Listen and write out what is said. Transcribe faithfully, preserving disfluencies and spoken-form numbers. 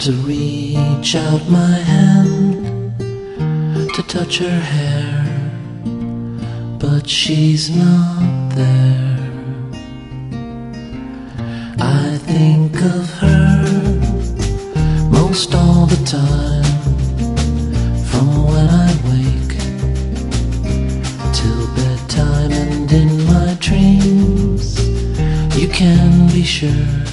to reach out my hand to touch her hair, but she's not there. I think of her most all the time, from when I wake till bedtime, and in my dreams you can be sure